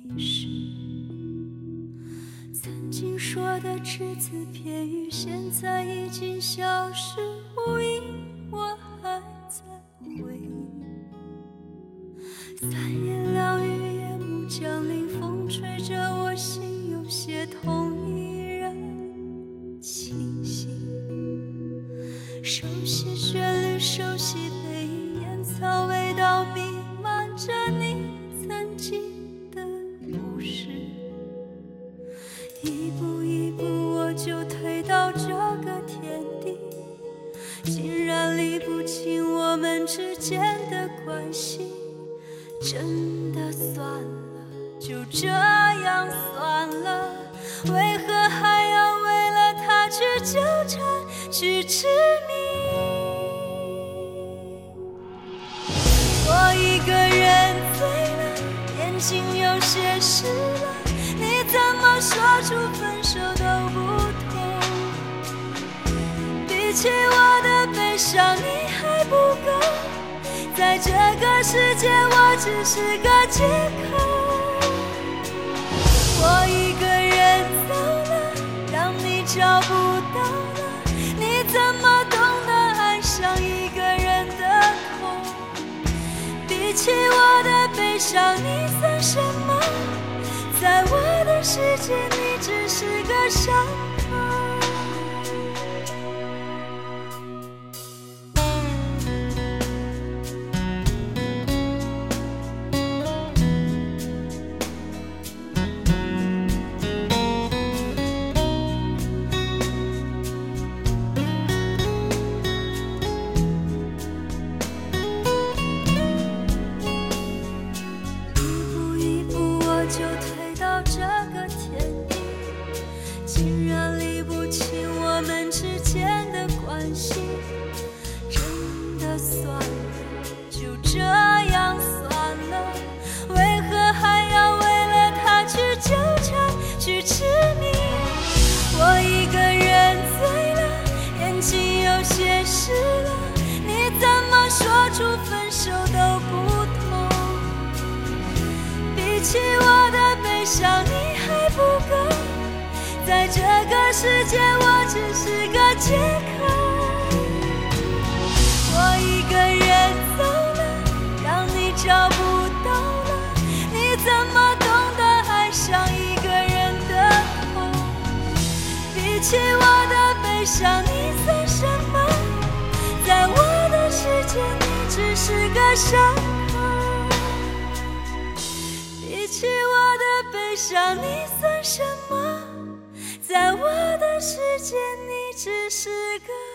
遗失。曾经说的只字片语，现在已经消失无影，我还在回忆。三言两语，夜幕降临，风吹着我心，有些痛依然清晰。熟悉旋律，熟悉背影，烟草味道弥漫着你曾经的故事。一步一步我就退到这个天地，竟然理不清我们之间的关系。真的算了，就这样算了，为何还要为了他去纠缠，去痴迷？我一个人醉了，眼睛有些湿了，你怎么说出分手都不痛？比起我的悲伤，你还不够。在这个世界，我只是个借口。我一个人走了，让你找不到了，你怎么懂得爱上一个人的痛？比起我的悲伤，你算什么？在我的世界，你只是个伤口。就退到这个天地，竟然理不清我们之间的关系。真的算了，就这样算了，为何还要为了他去纠缠，去痴迷？我一个人醉了，眼睛有些湿了，你怎么说出分手都不痛？比起我的悲伤，你还不够。在这个世界，我只是个借口。我一个人走了，让你找不到了，你怎么懂得爱上一个人的痛？比起我的悲伤，你算什么？在我的世界，你只是个伤口。比起我的悲伤，你算什么？在我的世界，你只是个